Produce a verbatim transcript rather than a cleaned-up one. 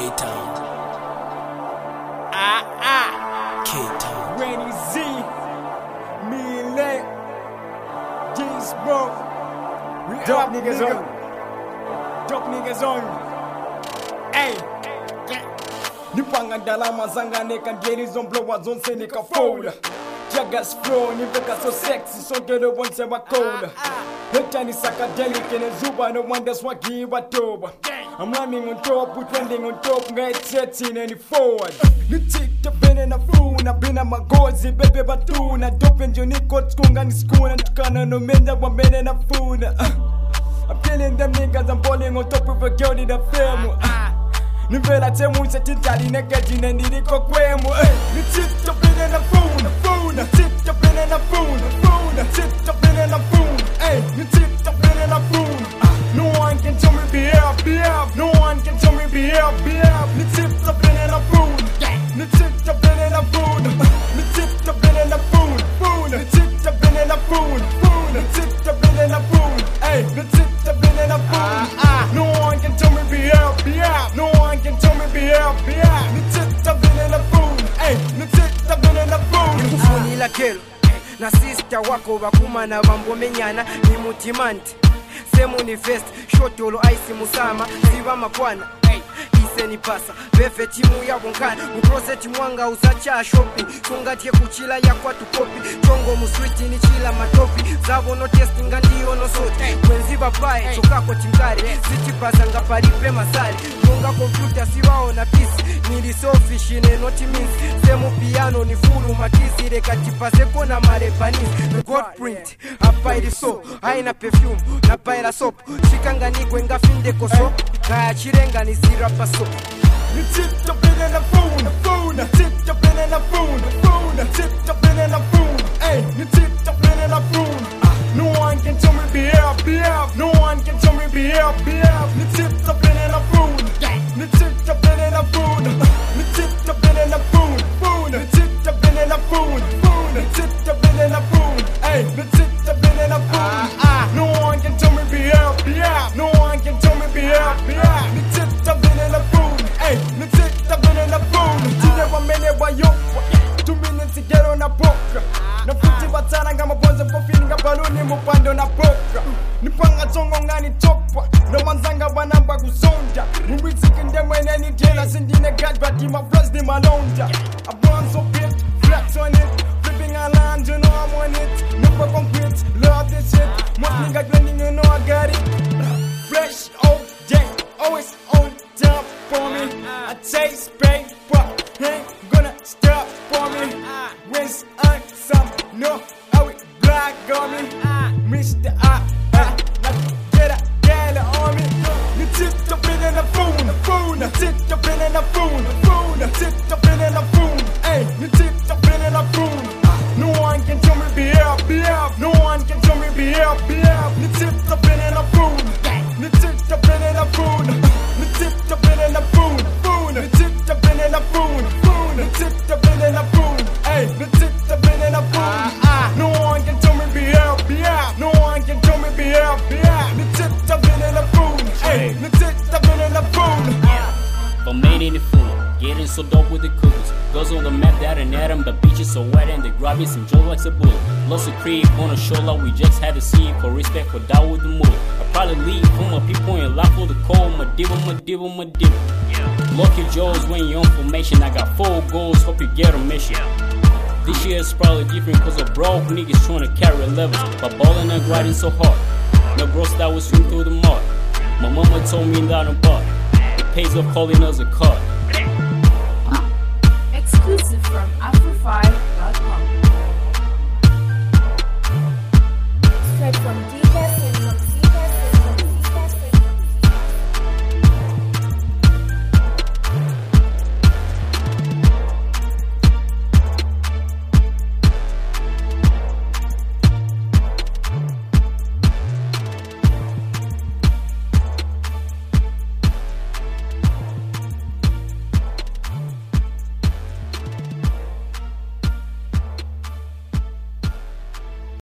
K-Town. Ah, ah. K-Town. Renny Z. Me and Lay. Jeez, bro. We dope niggas nigga. on. Dope niggas on. Hey. Nipanga dalama zanga neka ngeri zomblowa zonse neka fola. Jagas flow, niveka so sexy, so get the ones that were cold. Hector is psychedelic and a zuba, no one that's what give a toba. I'm running on top, we're trending on top, get setting any forward. You take the pen and a phone, I've been at my goals, baby batoon, I dope and unique coats, kung and school, and cannon no men that one men and a food. I'm killing them niggas, I'm balling on top of a girl in the film. Nivela temu setitali nekajine niriko kwemu. Ni sit up in a phone, phone, sit up in a phone, phone, sit up in a phone. Hey, you sit up in a phone. No one can tell me be up, be up. No one can tell me be up, be up. Ni sit up in a phone, ni sit up in a phone, ni sit up in a phone, phone, ni sit up in a phone, phone, ni sit up in a phone. Hey, ni sit up in a phone. No one can tell me be up, be up. No one can tell me be up, be up. Ni sit up in a phone, hey, ni sit up in a phone. Nikufunila kelo na sister wako bakuma na bambomenyana ni mutimanti. Semu ni vest, shotolo ice musama, ziba makwana. Iseni pasa, befe timu ya bonkana. Uprose timwanga usacha shopping. Tungatie kuchila ya kwa tukopi. Chongo muswiti ni chila matopi. Zabo no testing ndio no sote. Wenziba pae, choka kwa tingari. Siti pasanga paripe masari. Tunga computer siwao na pisi. Nili sofish ine noti means. Semu piano ni fulu matisi. Reka tipase kona marepanisi. God print, hapa ili so. Haina perfume, na paila soap. Shikanga nigwe nga finde koso. Kaya chirenga ni sirapa soap. You sit up in a phone, phone, sit up in a phone, phone, sit up in a phone. Hey, you sit up in a phone. No one can tell me be up, be up. No one can tell me be up, be up. You sit up in a phone, you sit up in a phone, you sit up in a phone, phone, you sit up in a phone, phone, you sit up in a phone. Hey, you sit up in a phone. No one can tell me be up, be up. No one can tell me be up, be up. You sit up in a phone. Hey, me sit up in a phone. Today one minute by you. Two minutes to get on a poker. No fifty batana ngama bonza for feeling a balloon in mupando na poker. Nipanga tongo ngani topa. No manzanga wanamba kusonja. Mumwitsiki ndemwe neni tela sindine gaj but in my plus di malonja. I born so big, flex on it. Flipping a land, you know I'm on it. Never complete, love this shit. Most nigga grinding, you know I got it. Fresh all day, always on top for me. I taste paper, ain't gonna stop for me. When's on some, no, I will black on me. Mister I, I, not get a gala on me. You sit up in a phone, phone, sit up in a phone, phone, sit up in a phone. Hey, you sit up in a phone. No one can tell me be up, be up. No one can tell me be up, be up. You sit up in a phone, you sit up in a phone, you sit up in a phone, phone, you sit up in a phone, phone, you sit up in a phone. Hey, you sit up in a phone. No one can tell me be up, be up. No one can tell me be up, be up. You sit up in a phone. Hey, you sit up in a phone. But made in the food, getting so dope with the cookers. Goes on the map that and Adam, the beach is so wet and the grab is enjoy like a bullet. Lost a creep on a show like we just had to see for respect for that with the mood. I probably leave for my people and laugh for the cold. My diva, my diva, my diva. Lucky Joe's when you're on formation. I got four goals, hope you get a mission. This year is probably different cause of broke niggas trying to carry levels. But ballin' and grinding so hard. No girls that would swim through the mud. My mama told me that I'm bought. It pays off calling us a cut. Exclusive from afro five dot com. Straight from D